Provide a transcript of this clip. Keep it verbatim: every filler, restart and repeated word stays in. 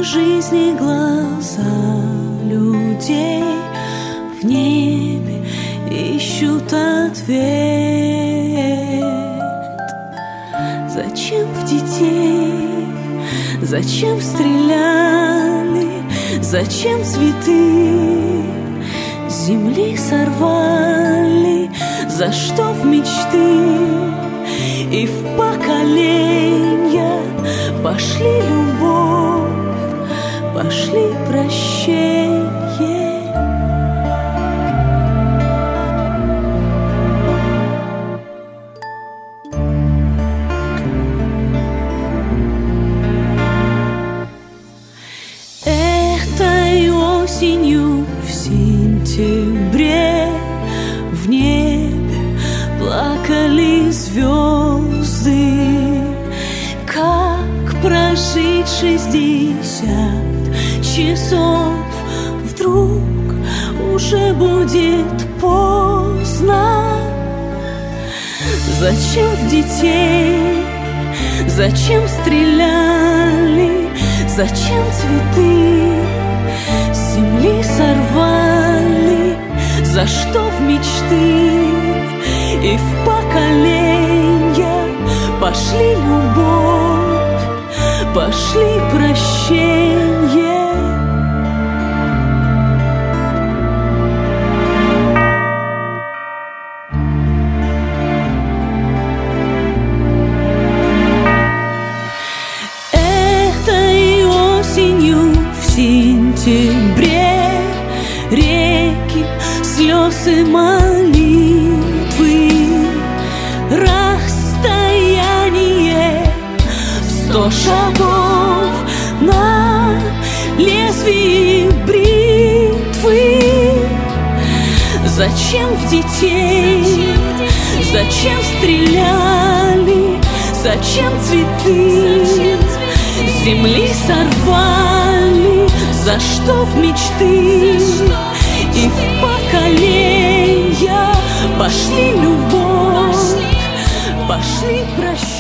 жизни глаза людей в небе ищут ответ. Зачем в детей, зачем стреляли, зачем цветы с земли сорвали, за что в мечты и в поколения пошли любовь, пошли прощение. Этой осенью в сентябре в небе плакали звезды. Как прожить шестьдесят часов, вдруг уже будет поздно. Зачем в детей, зачем стреляли, зачем цветы с земли сорвали, за что в мечты и в поколения пошли любовь, пошли прощение. Этой осенью в сентябре реки, слез и молитвы, расстояние в сто шагов на лезвии бритвы. Зачем в детей, зачем стреляли, зачем цветы с земли сорвали, за что в мечты и в поколения пошли любовь, пошли прощать.